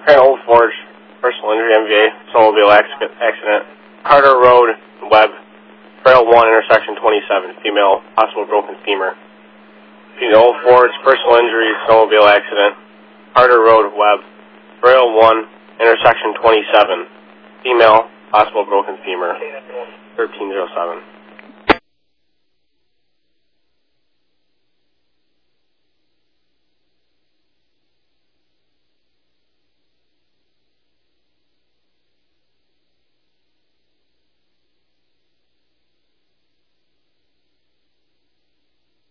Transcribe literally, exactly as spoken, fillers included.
McCarran Old Forge, personal injury, M V A, snowmobile accident. Carter Road, Webb, Trail one, intersection twenty-seven, female, possible broken femur. Old Forge, personal injury, snowmobile accident. Carter Road, Webb, Trail one, intersection twenty-seven, female, possible broken femur. thirteen oh seven.